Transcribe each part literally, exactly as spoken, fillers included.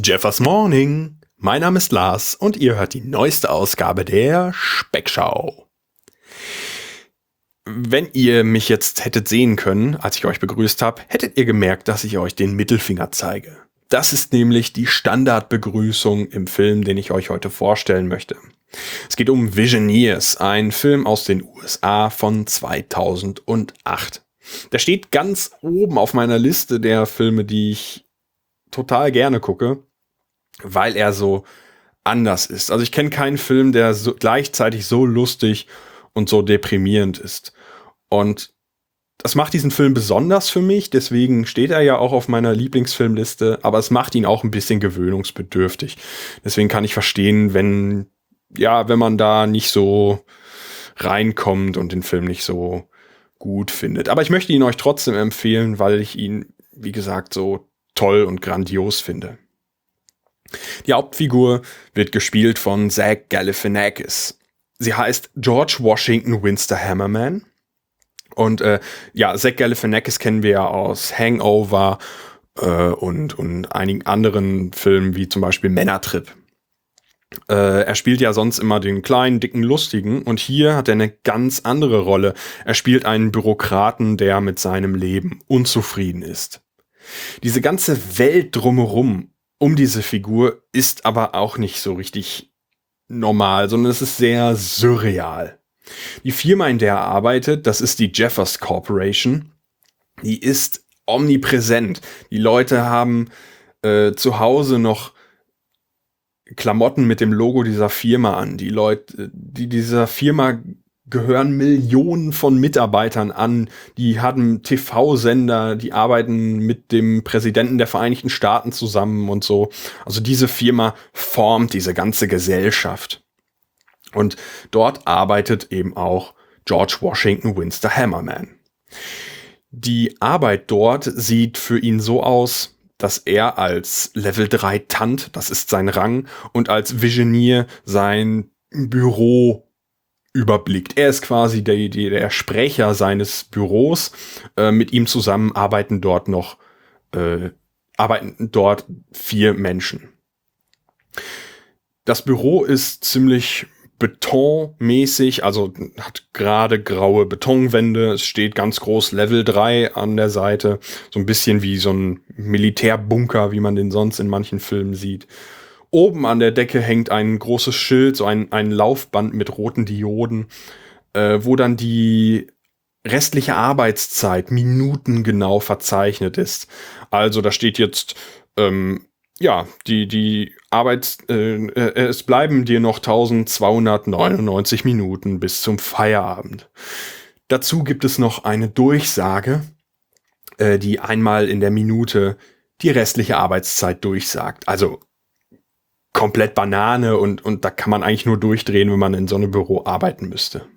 Jeffers Morning. Mein Name ist Lars und ihr hört die neueste Ausgabe der Speckschau. Wenn ihr mich jetzt hättet sehen können, als ich euch begrüßt habe, hättet ihr gemerkt, dass ich euch den Mittelfinger zeige. Das ist nämlich die Standardbegrüßung im Film, den ich euch heute vorstellen möchte. Es geht um Visioneers, ein Film aus den U S A von zweitausendacht. Der steht ganz oben auf meiner Liste der Filme, die ich total gerne gucke, weil er so anders ist. Also ich kenne keinen Film, der so gleichzeitig so lustig und so deprimierend ist. Und das macht diesen Film besonders für mich, deswegen steht er ja auch auf meiner Lieblingsfilmliste, aber es macht ihn auch ein bisschen gewöhnungsbedürftig. Deswegen kann ich verstehen, wenn, ja, wenn man da nicht so reinkommt und den Film nicht so gut findet. Aber ich möchte ihn euch trotzdem empfehlen, weil ich ihn, wie gesagt, so toll und grandios finde. Die Hauptfigur wird gespielt von Zach Galifianakis. Sie heißt George Washington Winston Hammerman. Und äh, ja, Zach Galifianakis kennen wir ja aus Hangover äh, und, und einigen anderen Filmen, wie zum Beispiel Männertrip. Äh, er spielt ja sonst immer den kleinen, dicken, lustigen. Und hier hat er eine ganz andere Rolle. Er spielt einen Bürokraten, der mit seinem Leben unzufrieden ist. Diese ganze Welt drumherum um diese Figur ist aber auch nicht so richtig normal, sondern es ist sehr surreal. Die Firma, in der er arbeitet, das ist die Jeffers Corporation, die ist omnipräsent. Die Leute haben äh, zu Hause noch Klamotten mit dem Logo dieser Firma an. Die Leute, die dieser Firma gehören Millionen von Mitarbeitern an, die haben T V-Sender, die arbeiten mit dem Präsidenten der Vereinigten Staaten zusammen und so. Also diese Firma formt diese ganze Gesellschaft. Und dort arbeitet eben auch George Washington Winston Hammerman. Die Arbeit dort sieht für ihn so aus, dass er als Level drei Tant, das ist sein Rang, und als Visioneer sein Büro überblickt. Er ist quasi der, der Sprecher seines Büros. Äh, mit ihm zusammen arbeiten dort noch äh, arbeiten dort vier Menschen. Das Büro ist ziemlich betonmäßig, also hat gerade graue Betonwände. Es steht ganz groß Level drei an der Seite. So ein bisschen wie so ein Militärbunker, wie man den sonst in manchen Filmen sieht. Oben an der Decke hängt ein großes Schild, so ein, ein Laufband mit roten Dioden, äh, wo dann die restliche Arbeitszeit minutengenau verzeichnet ist. Also da steht jetzt, ähm, ja, die, die Arbeits, äh, äh, es bleiben dir noch eintausendzweihundertneunundneunzig Minuten bis zum Feierabend. Dazu gibt es noch eine Durchsage, äh, die einmal in der Minute die restliche Arbeitszeit durchsagt. Also komplett Banane und, und da kann man eigentlich nur durchdrehen, wenn man in so einem Büro arbeiten müsste.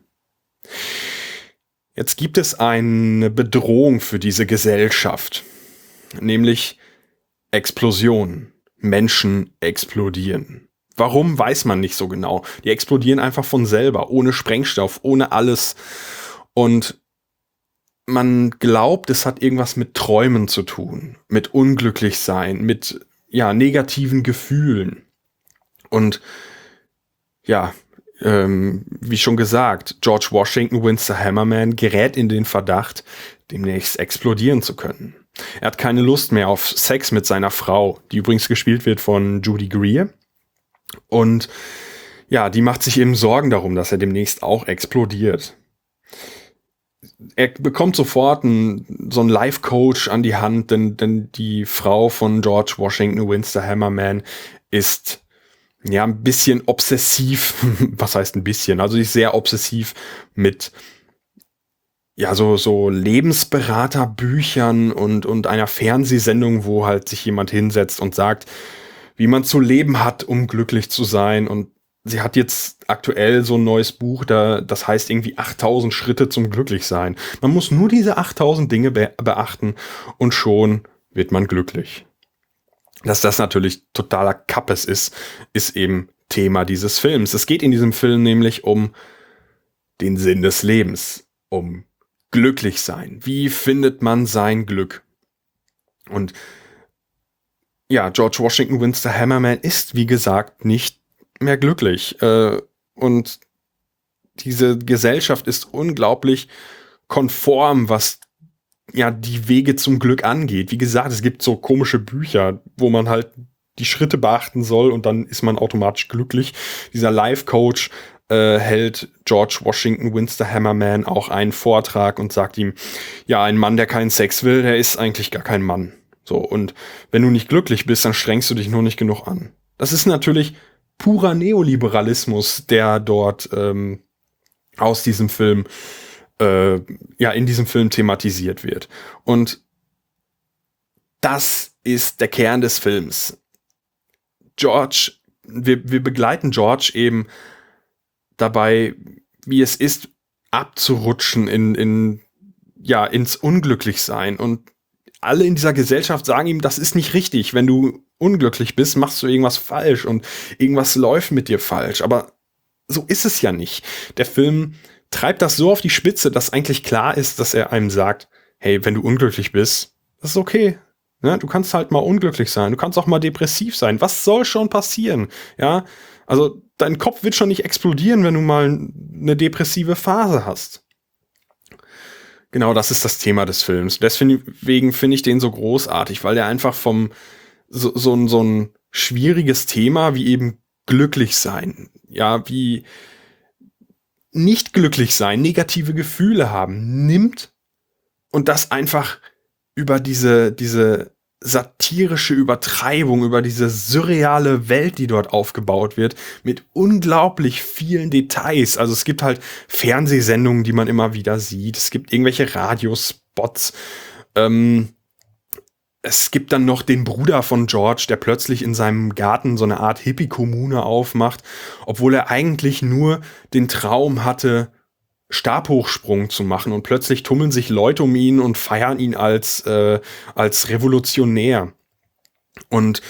Jetzt gibt es eine Bedrohung für diese Gesellschaft, nämlich Explosionen. Menschen explodieren. Warum, weiß man nicht so genau. Die explodieren einfach von selber, ohne Sprengstoff, ohne alles. Und man glaubt, es hat irgendwas mit Träumen zu tun, mit Unglücklichsein, mit ja, negativen Gefühlen. Und ja, ähm, wie schon gesagt, George Washington Winston Hammerman gerät in den Verdacht, demnächst explodieren zu können. Er hat keine Lust mehr auf Sex mit seiner Frau, die übrigens gespielt wird von Judy Greer. Und ja, die macht sich eben Sorgen darum, dass er demnächst auch explodiert. Er bekommt sofort einen, so einen Life-Coach an die Hand, denn, denn die Frau von George Washington Winston Hammerman ist ja ein bisschen obsessiv. Was heißt ein bisschen? Also sie ist sehr obsessiv mit ja so so Lebensberaterbüchern und und einer Fernsehsendung, wo halt sich jemand hinsetzt und sagt, wie man zu leben hat, um glücklich zu sein. Und sie hat jetzt aktuell so ein neues Buch, da das heißt irgendwie achttausend Schritte zum Glücklichsein. Man muss nur diese achttausend Dinge be- beachten und schon wird man glücklich. Dass das natürlich totaler Kappes ist, ist eben Thema dieses Films. Es geht in diesem Film nämlich um den Sinn des Lebens, um glücklich sein. Wie findet man sein Glück? Und ja, George Washington Winsor Hammerman ist, wie gesagt, nicht mehr glücklich. Äh, und diese Gesellschaft ist unglaublich konform, was ja die Wege zum Glück angeht. Wie gesagt, es gibt so komische Bücher, wo man halt die Schritte beachten soll und dann ist man automatisch glücklich. Dieser Life-Coach äh, hält George Washington Winsor Hammerman auch einen Vortrag und sagt ihm, ja, ein Mann, der keinen Sex will, der ist eigentlich gar kein Mann. So, und wenn du nicht glücklich bist, dann strengst du dich nur nicht genug an. Das ist natürlich purer Neoliberalismus, der dort ähm, aus diesem Film, äh, ja, in diesem Film thematisiert wird. Und das ist der Kern des Films. George, wir, wir begleiten George eben dabei, wie es ist, abzurutschen in, in, ja, ins Unglücklichsein. Und alle in dieser Gesellschaft sagen ihm, das ist nicht richtig. Wenn du unglücklich bist, machst du irgendwas falsch und irgendwas läuft mit dir falsch. Aber so ist es ja nicht. Der Film treibt das so auf die Spitze, dass eigentlich klar ist, dass er einem sagt, hey, wenn du unglücklich bist, das ist okay. Ja, du kannst halt mal unglücklich sein. Du kannst auch mal depressiv sein. Was soll schon passieren? Ja, also dein Kopf wird schon nicht explodieren, wenn du mal eine depressive Phase hast. Genau, das ist das Thema des Films. Deswegen finde ich den so großartig, weil der einfach vom so, so, ein, so ein schwieriges Thema wie eben glücklich sein, ja, wie nicht glücklich sein, negative Gefühle haben, nimmt und das einfach über diese, diese satirische Übertreibung, über diese surreale Welt, die dort aufgebaut wird, mit unglaublich vielen Details. Also es gibt halt Fernsehsendungen, die man immer wieder sieht. Es gibt irgendwelche Radiospots. Ähm, es gibt dann noch den Bruder von George, der plötzlich in seinem Garten so eine Art Hippie-Kommune aufmacht, obwohl er eigentlich nur den Traum hatte, Stabhochsprung zu machen, und plötzlich tummeln sich Leute um ihn und feiern ihn als äh, als Revolutionär. Und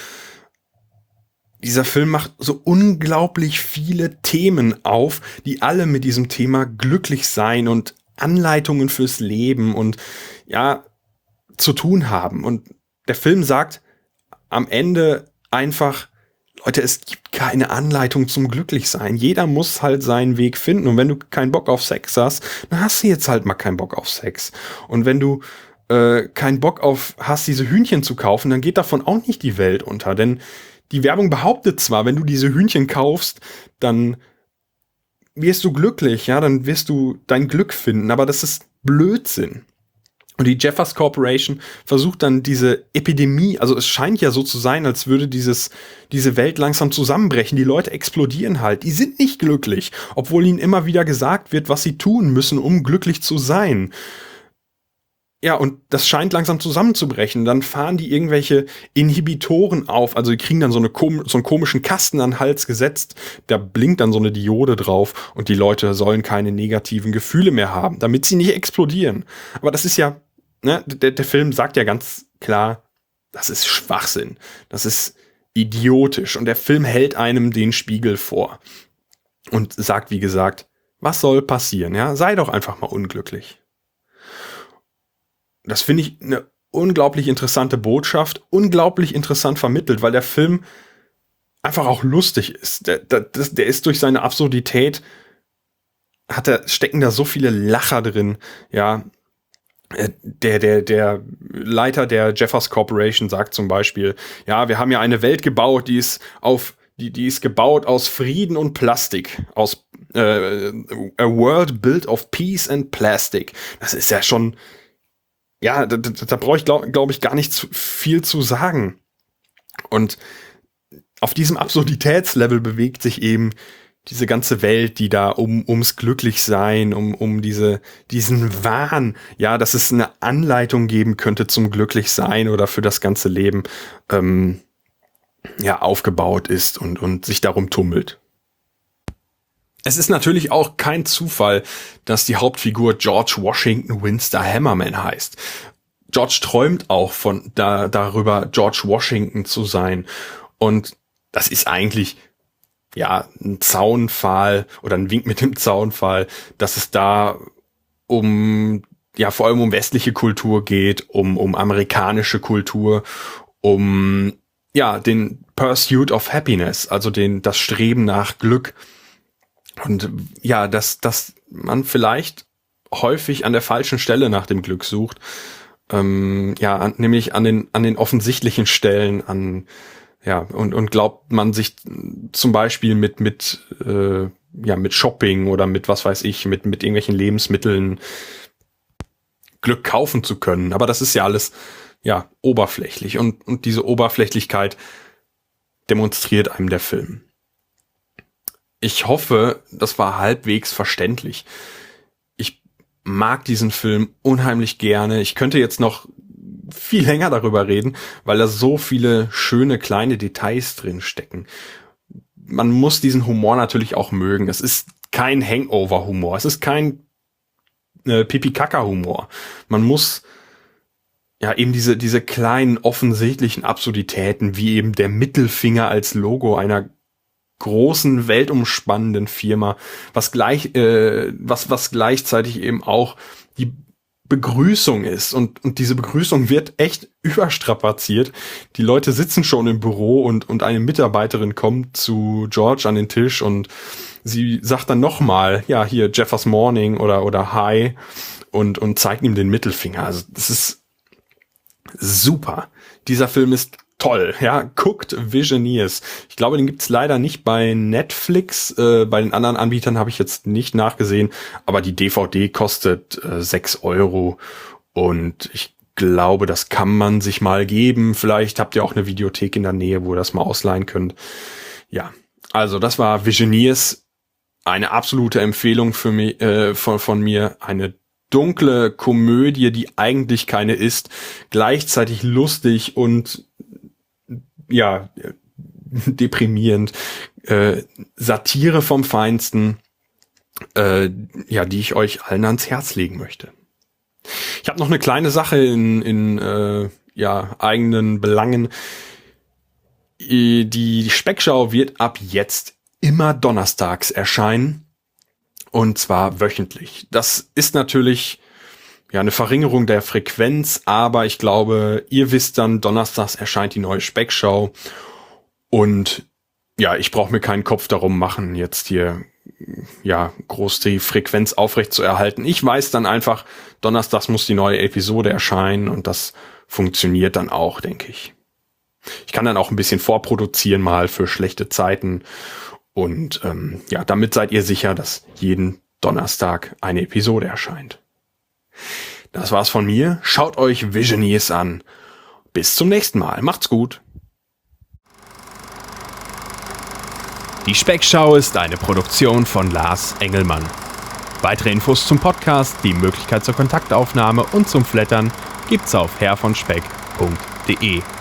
dieser Film macht so unglaublich viele Themen auf, die alle mit diesem Thema glücklich sein und Anleitungen fürs Leben und ja zu tun haben. Und der Film sagt am Ende einfach, Leute, es gibt keine Anleitung zum Glücklichsein. Jeder muss halt seinen Weg finden. Und wenn du keinen Bock auf Sex hast, dann hast du jetzt halt mal keinen Bock auf Sex. Und wenn du äh, keinen Bock auf hast, diese Hühnchen zu kaufen, dann geht davon auch nicht die Welt unter. Denn die Werbung behauptet zwar, wenn du diese Hühnchen kaufst, dann wirst du glücklich, ja, dann wirst du dein Glück finden. Aber das ist Blödsinn. Und die Jeffers Corporation versucht dann diese Epidemie, also es scheint ja so zu sein, als würde dieses, diese Welt langsam zusammenbrechen. Die Leute explodieren halt. Die sind nicht glücklich, obwohl ihnen immer wieder gesagt wird, was sie tun müssen, um glücklich zu sein. Ja, und das scheint langsam zusammenzubrechen. Dann fahren die irgendwelche Inhibitoren auf. Also die kriegen dann so, eine, so einen komischen Kasten an den Hals gesetzt. Da blinkt dann so eine Diode drauf und die Leute sollen keine negativen Gefühle mehr haben, damit sie nicht explodieren. Aber das ist ja, ne, der, der Film sagt ja ganz klar, das ist Schwachsinn. Das ist idiotisch. Und der Film hält einem den Spiegel vor und sagt, wie gesagt, was soll passieren? Ja, sei doch einfach mal unglücklich. Das finde ich eine unglaublich interessante Botschaft, unglaublich interessant vermittelt, weil der Film einfach auch lustig ist. Der, der, der ist durch seine Absurdität, hat er, stecken da so viele Lacher drin, ja. Der, der, der Leiter der Jeffers Corporation sagt zum Beispiel, ja, wir haben ja eine Welt gebaut, die ist auf, die, die ist gebaut aus Frieden und Plastik, aus äh, a world built of peace and plastic. Das ist ja schon, ja, da, da, da brauche ich, glaube glaub ich, gar nicht zu viel zu sagen. Und auf diesem Absurditätslevel bewegt sich eben diese ganze Welt, die da um ums Glücklichsein, um um diese diesen Wahn, ja, dass es eine Anleitung geben könnte zum Glücklichsein oder für das ganze Leben, ähm, ja, aufgebaut ist und und sich darum tummelt. Es ist natürlich auch kein Zufall, dass die Hauptfigur George Washington Winsor Hammerman heißt. George träumt auch von da, darüber, George Washington zu sein. Und das ist eigentlich, ja, ein Zaunpfahl oder ein Wink mit dem Zaunpfahl, dass es da um, ja, vor allem um westliche Kultur geht, um, um amerikanische Kultur, um ja, den Pursuit of Happiness, also den, das Streben nach Glück. Und ja, dass, dass man vielleicht häufig an der falschen Stelle nach dem Glück sucht. Ähm, ja, an, nämlich an den, an den offensichtlichen Stellen, an, ja, und, und glaubt man sich zum Beispiel mit, mit, äh, ja, mit Shopping oder mit, was weiß ich, mit, mit irgendwelchen Lebensmitteln Glück kaufen zu können. Aber das ist ja alles, ja, oberflächlich. Und, und diese Oberflächlichkeit demonstriert einem der Film. Ich hoffe, das war halbwegs verständlich. Ich mag diesen Film unheimlich gerne. Ich könnte jetzt noch viel länger darüber reden, weil da so viele schöne kleine Details drin stecken. Man muss diesen Humor natürlich auch mögen. Es ist kein Hangover-Humor. Es ist kein äh, Pipi-Kaka-Humor. Man muss ja eben diese, diese kleinen offensichtlichen Absurditäten, wie eben der Mittelfinger als Logo einer großen, weltumspannenden Firma, was gleich, äh, was, was gleichzeitig eben auch die Begrüßung ist. Und, und diese Begrüßung wird echt überstrapaziert. Die Leute sitzen schon im Büro und, und eine Mitarbeiterin kommt zu George an den Tisch und sie sagt dann nochmal, ja, hier Jeffers Morning oder, oder Hi und, und zeigt ihm den Mittelfinger. Also, das ist super. Dieser Film ist toll, ja, guckt Visioneers. Ich glaube, den gibt's leider nicht bei Netflix. Äh, bei den anderen Anbietern habe ich jetzt nicht nachgesehen, aber die D V D kostet äh, sechs Euro und ich glaube, das kann man sich mal geben. Vielleicht habt ihr auch eine Videothek in der Nähe, wo ihr das mal ausleihen könnt. Ja, also das war Visioneers. Eine absolute Empfehlung für mich, äh, von, von mir. Eine dunkle Komödie, die eigentlich keine ist, gleichzeitig lustig und ja, deprimierend, äh, Satire vom Feinsten, äh, ja, die ich euch allen ans Herz legen möchte. Ich habe noch eine kleine Sache in, in äh, ja, eigenen Belangen. Die Speckschau wird ab jetzt immer donnerstags erscheinen und zwar wöchentlich. Das ist natürlich ja eine Verringerung der Frequenz, aber ich glaube, ihr wisst dann, donnerstags erscheint die neue Speckschau und ja, ich brauche mir keinen Kopf darum machen, jetzt hier ja groß die Frequenz aufrecht zu erhalten. Ich weiß dann einfach, donnerstags muss die neue Episode erscheinen und das funktioniert dann auch, denke ich. Ich kann dann auch ein bisschen vorproduzieren mal für schlechte Zeiten und ähm, ja, damit seid ihr sicher, dass jeden Donnerstag eine Episode erscheint. Das war's von mir. Schaut euch Visioneers an. Bis zum nächsten Mal. Macht's gut. Die Speckschau ist eine Produktion von Lars Engelmann. Weitere Infos zum Podcast, die Möglichkeit zur Kontaktaufnahme und zum Flattern gibt's auf herr von speck punkt de.